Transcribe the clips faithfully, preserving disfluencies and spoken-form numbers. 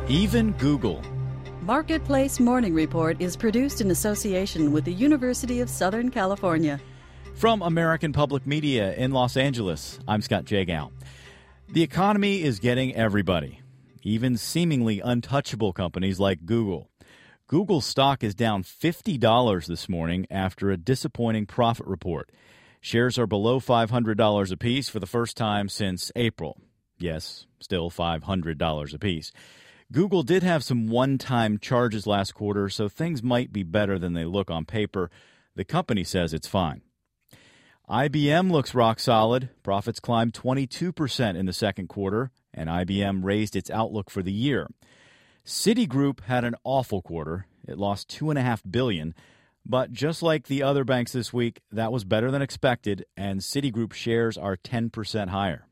Even Google. Marketplace Morning Report is produced in association with the University of Southern California. From American Public Media in Los Angeles, I'm Scott Jagow. The economy is getting everybody, even seemingly untouchable companies like Google. Google's stock is down fifty dollars this morning after a disappointing profit report. Shares are below five hundred dollars apiece for the first time since April. Yes, still five hundred dollars apiece. Google did have some one-time charges last quarter, so things might be better than they look on paper. The company says it's fine. I B M looks rock solid. Profits climbed twenty-two percent in the second quarter, and I B M raised its outlook for the year. Citigroup had an awful quarter. It lost two point five billion dollars, but just like the other banks this week, that was better than expected, and Citigroup shares are ten percent higher.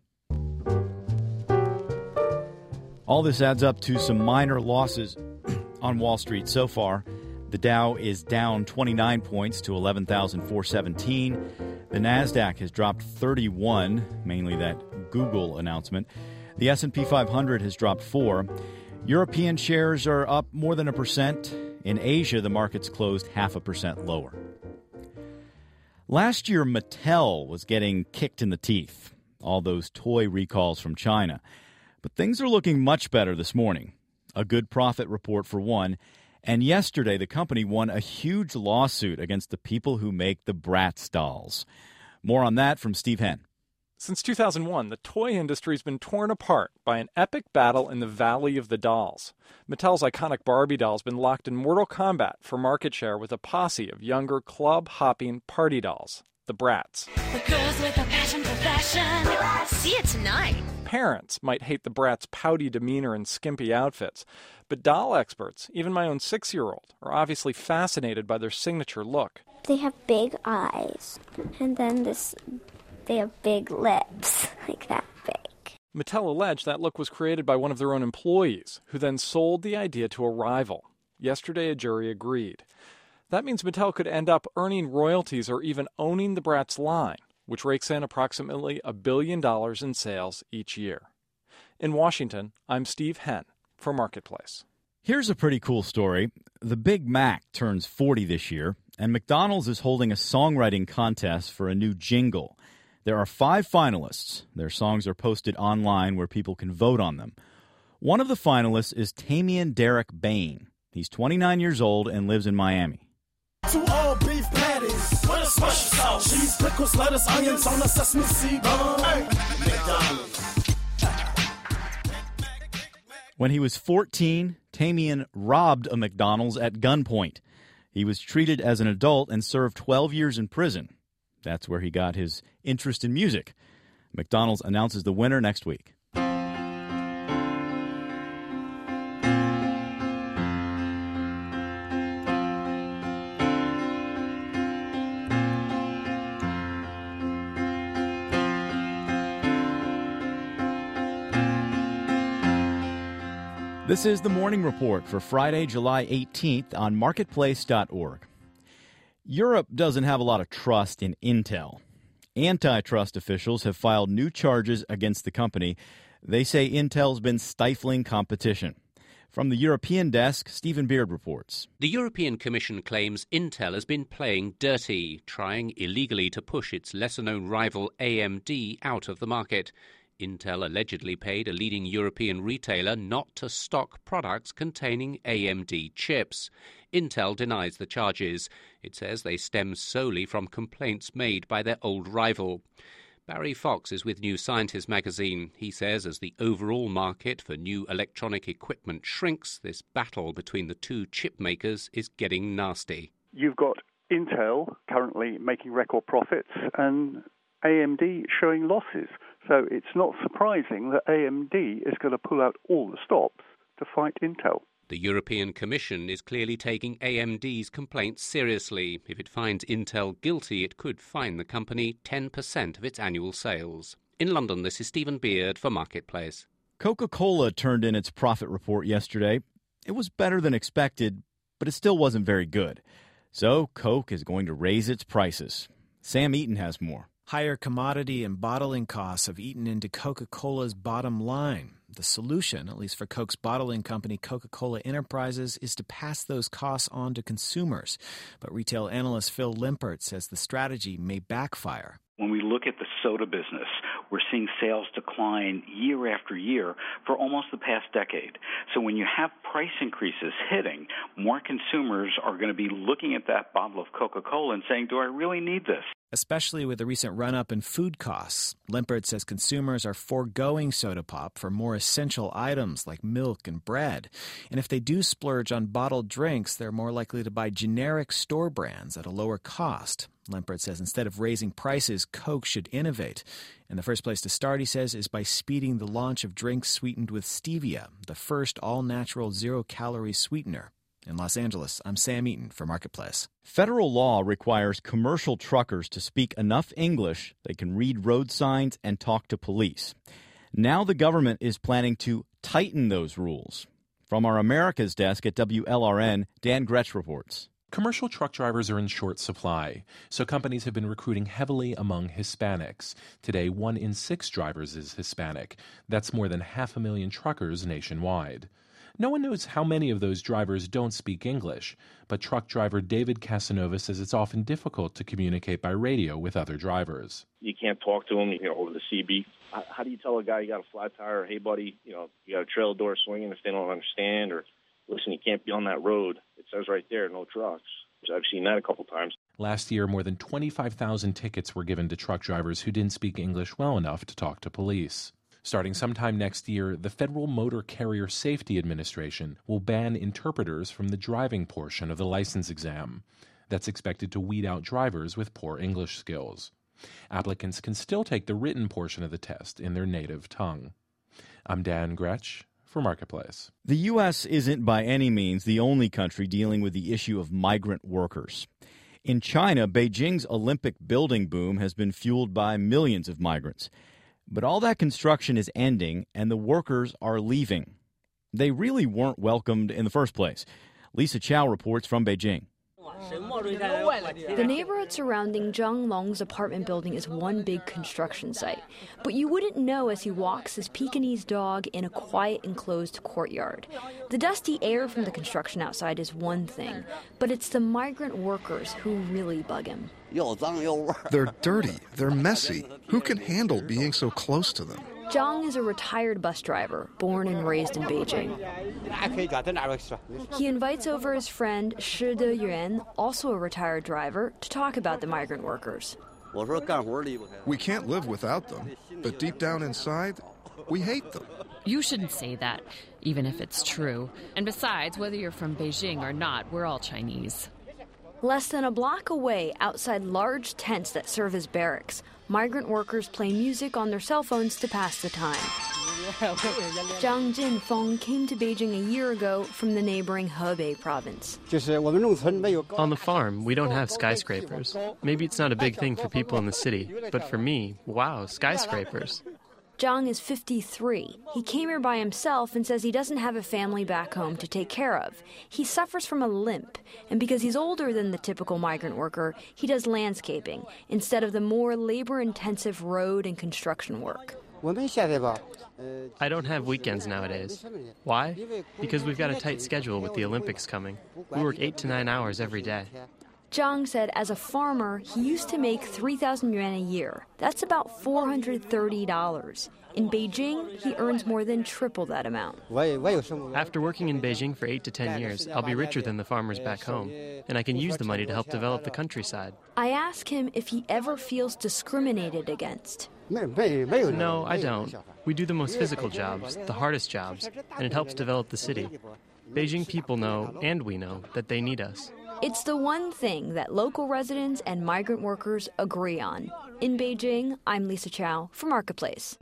All this adds up to some minor losses on Wall Street so far. The Dow is down twenty-nine points to eleven thousand four hundred seventeen. The NASDAQ has dropped thirty-one, mainly that Google announcement. The S and P five hundred has dropped four. European shares are up more than a percent. In Asia, the market's closed half a percent lower. Last year, Mattel was getting kicked in the teeth. All those toy recalls from China. But things are looking much better this morning. A good profit report for one. And yesterday, the company won a huge lawsuit against the people who make the Bratz dolls. More on that from Steve Henn. Since two thousand one, the toy industry's been torn apart by an epic battle in the Valley of the Dolls. Mattel's iconic Barbie doll's been locked in mortal combat for market share with a posse of younger, club-hopping party dolls, the Bratz. The girls with a passion for fashion. See it tonight. Parents might hate the Bratz' pouty demeanor and skimpy outfits, but doll experts, even my own six-year-old, are obviously fascinated by their signature look. They have big eyes, and then this, they have big lips, like that big. Mattel alleged that look was created by one of their own employees, who then sold the idea to a rival. Yesterday, a jury agreed. That means Mattel could end up earning royalties or even owning the Bratz line, which rakes in approximately a billion dollars in sales each year. In Washington, I'm Steve Henn for Marketplace. Here's a pretty cool story. The Big Mac turns forty this year, and McDonald's is holding a songwriting contest for a new jingle. There are five finalists. Their songs are posted online where people can vote on them. One of the finalists is Tamian Derek Bain. He's twenty-nine years old and lives in Miami. To all beef patties, with a special sauce, cheese, pickles, lettuce, onions on a sesame seed bun. McDonald's. When he was fourteen, Tamian robbed a McDonald's at gunpoint. He was treated as an adult and served twelve years in prison. That's where he got his interest in music. McDonald's announces the winner next week. This is the Morning Report for Friday, July eighteenth on marketplace dot org. Europe doesn't have a lot of trust in Intel. Antitrust officials have filed new charges against the company. They say Intel's been stifling competition. From the European desk, Stephen Beard reports. The European Commission claims Intel has been playing dirty, trying illegally to push its lesser-known rival A M D out of the market. Intel allegedly paid a leading European retailer not to stock products containing A M D chips. Intel denies the charges. It says they stem solely from complaints made by their old rival. Barry Fox is with New Scientist magazine. He says as the overall market for new electronic equipment shrinks, this battle between the two chip makers is getting nasty. You've got Intel currently making record profits and A M D showing losses. So it's not surprising that A M D is going to pull out all the stops to fight Intel. The European Commission is clearly taking A M D's complaints seriously. If it finds Intel guilty, it could fine the company ten percent of its annual sales. In London, this is Stephen Beard for Marketplace. Coca-Cola turned in its profit report yesterday. It was better than expected, but it still wasn't very good. So Coke is going to raise its prices. Sam Eaton has more. Higher commodity and bottling costs have eaten into Coca-Cola's bottom line. The solution, at least for Coke's bottling company Coca-Cola Enterprises, is to pass those costs on to consumers. But retail analyst Phil Limpert says the strategy may backfire. When we look at the soda business, we're seeing sales decline year after year for almost the past decade. So when you have price increases hitting, more consumers are going to be looking at that bottle of Coca-Cola and saying, do I really need this? Especially with the recent run-up in food costs. Limpert says consumers are foregoing soda pop for more essential items like milk and bread. And if they do splurge on bottled drinks, they're more likely to buy generic store brands at a lower cost. Limpert says instead of raising prices, Coke should innovate. And the first place to start, he says, is by speeding the launch of drinks sweetened with stevia, the first all-natural zero-calorie sweetener. In Los Angeles, I'm Sam Eaton for Marketplace. Federal law requires commercial truckers to speak enough English they can read road signs and talk to police. Now the government is planning to tighten those rules. From our America's desk at W L R N, Dan Gretsch reports. Commercial truck drivers are in short supply, so companies have been recruiting heavily among Hispanics. Today, one in six drivers is Hispanic. That's more than half a million truckers nationwide. No one knows how many of those drivers don't speak English, but truck driver David Casanova says it's often difficult to communicate by radio with other drivers. You can't talk to them, you know, over the C B. How, how do you tell a guy you got a flat tire, hey, buddy, you know, you got a trailer door swinging if they don't understand, or listen, you can't be on that road. It says right there, no trucks. I've seen that a couple times. Last year, more than twenty-five thousand tickets were given to truck drivers who didn't speak English well enough to talk to police. Starting sometime next year, the Federal Motor Carrier Safety Administration will ban interpreters from the driving portion of the license exam. That's expected to weed out drivers with poor English skills. Applicants can still take the written portion of the test in their native tongue. I'm Dan Gretsch for Marketplace. The U S isn't by any means the only country dealing with the issue of migrant workers. In China, Beijing's Olympic building boom has been fueled by millions of migrants. But all that construction is ending, and the workers are leaving. They really weren't welcomed in the first place. Lisa Chow reports from Beijing. The neighborhood surrounding Zhang Long's apartment building is one big construction site. But you wouldn't know as he walks his Pekingese dog in a quiet, enclosed courtyard. The dusty air from the construction outside is one thing, but it's the migrant workers who really bug him. They're dirty. They're messy. Who can handle being so close to them? Zhang is a retired bus driver, born and raised in Beijing. He invites over his friend Shi Deyuan, also a retired driver, to talk about the migrant workers. We can't live without them, but deep down inside, we hate them. You shouldn't say that, even if it's true. And besides, whether you're from Beijing or not, we're all Chinese. Less than a block away, outside large tents that serve as barracks, migrant workers play music on their cell phones to pass the time. Zhang Jinfeng came to Beijing a year ago from the neighboring Hebei province. On the farm, we don't have skyscrapers. Maybe it's not a big thing for people in the city, but for me, wow, skyscrapers. Zhang is fifty-three. He came here by himself and says he doesn't have a family back home to take care of. He suffers from a limp, and because he's older than the typical migrant worker, he does landscaping instead of the more labor-intensive road and construction work. I don't have weekends nowadays. Why? Because we've got a tight schedule with the Olympics coming. We work eight to nine hours every day. Zhang said as a farmer, he used to make three thousand yuan a year. That's about four hundred thirty dollars. In Beijing, he earns more than triple that amount. After working in Beijing for eight to ten years, I'll be richer than the farmers back home, and I can use the money to help develop the countryside. I ask him if he ever feels discriminated against. No, I don't. We do the most physical jobs, the hardest jobs, and it helps develop the city. Beijing people know, and we know, that they need us. It's the one thing that local residents and migrant workers agree on. In Beijing, I'm Lisa Chow for Marketplace.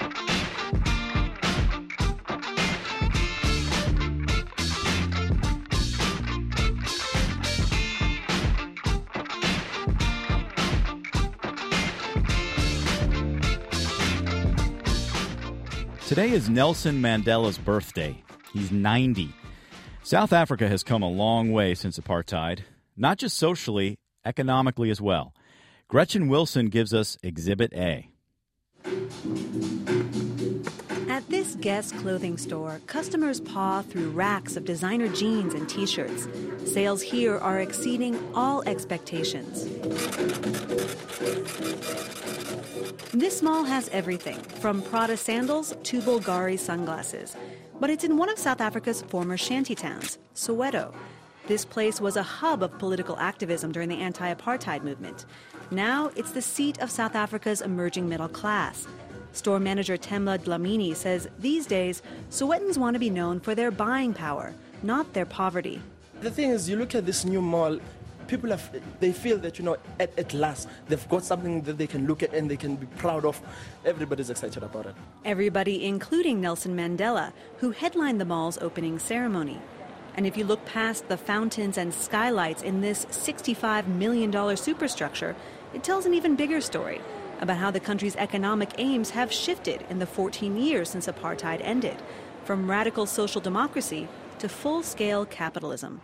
Today is Nelson Mandela's birthday. He's ninety. South Africa has come a long way since apartheid, not just socially, economically as well. Gretchen Wilson gives us Exhibit A. At At this Guess clothing store, customers paw through racks of designer jeans and t-shirts. Sales here are exceeding all expectations. This mall has everything, from Prada sandals to Bulgari sunglasses. But it's in one of South Africa's former shantytowns, Soweto. This place was a hub of political activism during the anti-apartheid movement. Now it's the seat of South Africa's emerging middle class. Store manager Temla Dlamini says these days, Sowetans want to be known for their buying power, not their poverty. The thing is, you look at this new mall, people have, they feel that, you know, at, at last, they've got something that they can look at and they can be proud of. Everybody's excited about it. Everybody, including Nelson Mandela, who headlined the mall's opening ceremony. And if you look past the fountains and skylights in this sixty-five million dollars superstructure, it tells an even bigger story about how the country's economic aims have shifted in the fourteen years since apartheid ended, from radical social democracy to full-scale capitalism.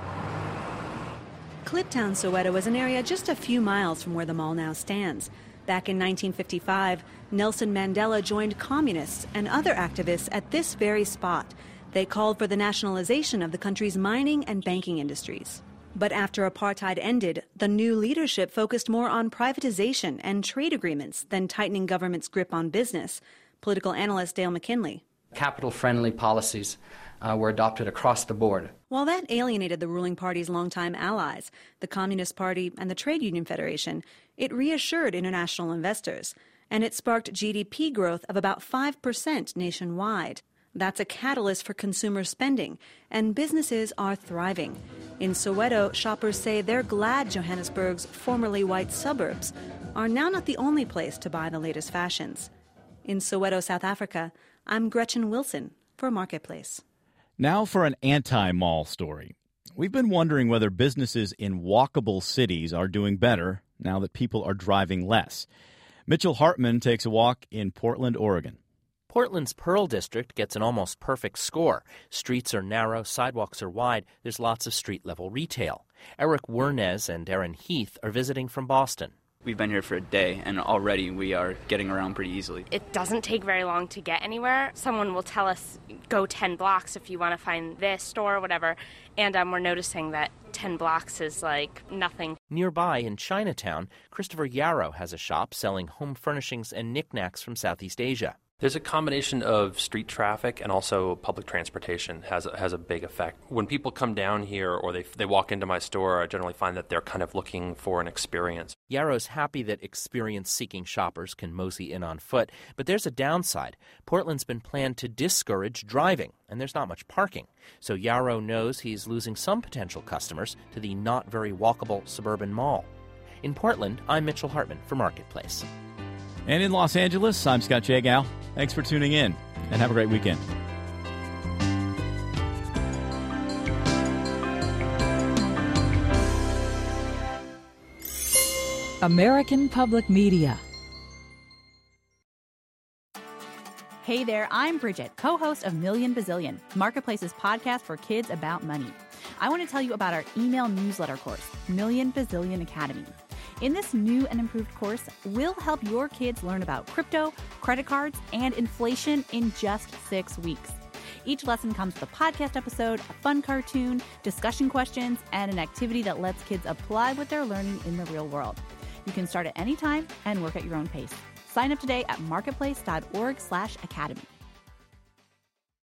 Kliptown, Soweto is an area just a few miles from where the mall now stands. Back in nineteen fifty-five, Nelson Mandela joined communists and other activists at this very spot. They called for the nationalization of the country's mining and banking industries. But after apartheid ended, the new leadership focused more on privatization and trade agreements than tightening government's grip on business. Political analyst Dale McKinley. Capital-friendly policies uh, were adopted across the board. While that alienated the ruling party's longtime allies, the Communist Party and the Trade Union Federation, it reassured international investors, and it sparked G D P growth of about five percent nationwide. That's a catalyst for consumer spending, and businesses are thriving. In Soweto, shoppers say they're glad Johannesburg's formerly white suburbs are now not the only place to buy the latest fashions. In Soweto, South Africa, I'm Gretchen Wilson for Marketplace. Now for an anti-mall story. We've been wondering whether businesses in walkable cities are doing better now that people are driving less. Mitchell Hartman takes a walk in Portland, Oregon. Portland's Pearl District gets an almost perfect score. Streets are narrow, sidewalks are wide, there's lots of street-level retail. Eric Wernez and Aaron Heath are visiting from Boston. We've been here for a day, and already we are getting around pretty easily. It doesn't take very long to get anywhere. Someone will tell us, go ten blocks if you want to find this store or whatever, and um, we're noticing that ten blocks is like nothing. Nearby in Chinatown, Christopher Yarrow has a shop selling home furnishings and knickknacks from Southeast Asia. There's a combination of street traffic and also public transportation has a, has a big effect. When people come down here or they they walk into my store, I generally find that they're kind of looking for an experience. Yarrow's happy that experience-seeking shoppers can mosey in on foot, but there's a downside. Portland's been planned to discourage driving, and there's not much parking. So Yarrow knows he's losing some potential customers to the not very walkable suburban mall. In Portland, I'm Mitchell Hartman for Marketplace. And in Los Angeles, I'm Scott Jagow. Thanks for tuning in, and have a great weekend. American Public Media. Hey there, I'm Bridget, co-host of Million Bazillion, Marketplace's podcast for kids about money. I want to tell you about our email newsletter course, Million Bazillion Academy. In this new and improved course, we'll help your kids learn about crypto, credit cards, and inflation in just six weeks. Each lesson comes with a podcast episode, a fun cartoon, discussion questions, and an activity that lets kids apply what they're learning in the real world. You can start at any time and work at your own pace. Sign up today at marketplace.org slash academy.